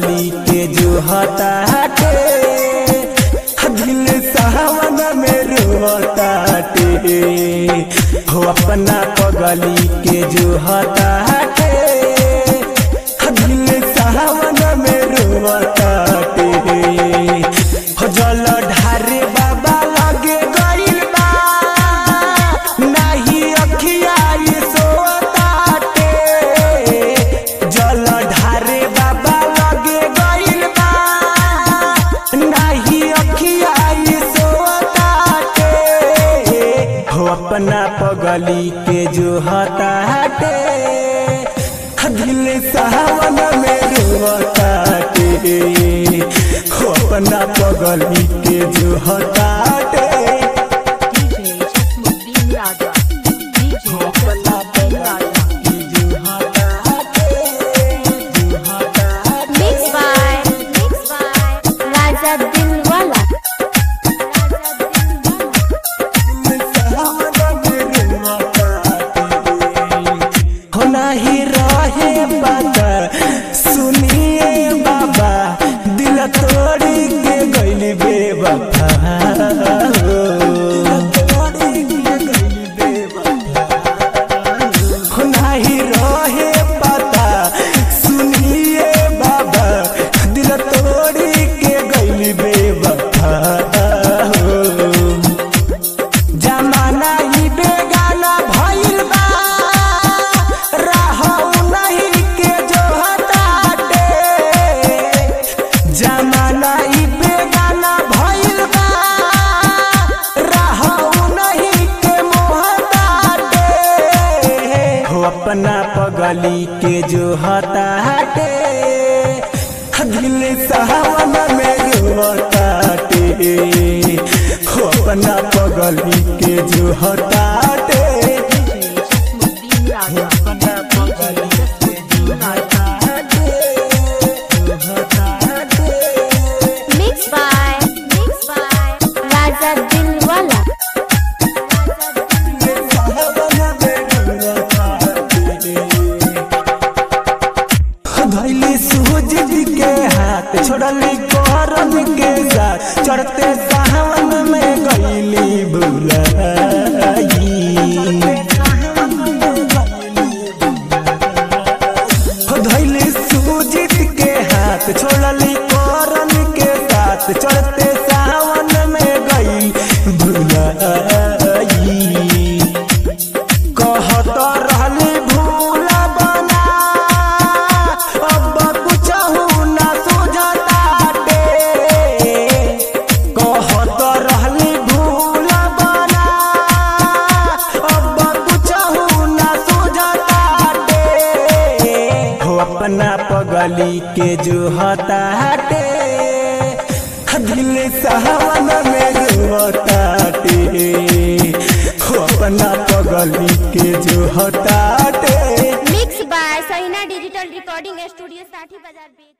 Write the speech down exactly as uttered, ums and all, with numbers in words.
पगली के जो हताटे दिल सावन में रोताटे हो अपना पगली के जो हताटे दिल सावन में रोताटे हो जल ढारे बाबा लगे गइल बा नाही अखिया सोताटे जल ढारे बाबा लगे गइल बा नाही अखिया सोताटे हो अपना पगली के जो हताटे दिल सावन में रोताटे हो अपना पगली के जो हताटे नहीं रहे बात सुनिए बाबा दिल तोड़ी के गइल बेवफा नहीं रहे पता सुनिए बाबा दिल तोड़ी के गइल बेवफा जमाना ही बेगाना भइल बा जमाना ई बेगाना भइल बा रहू नहीं के मोहताटे हो अपना पगली के जो हताटे दिल सावन में रोताटे हो अपना पगली के जो हताटे अपना पगली के जो हताटे धैली सूझ के हाथ छोड़ली करम के साथ चढ़ते सावन में गईली बुलाई धैली सूझ के हाथ छोड़ली करम के साथ चढ़ते सावन में गई भुलाई कहत रहली भूल बना अब कुछ ना सुझताटे कहत रहली भूल बना अब कुछ ना सुझताटे हो अपना पगली के जो हताटे दिल सावन में रोताटे हो अपना पगली के जो हताटे। Mix by Sahina digital recording studio साठी बाजार।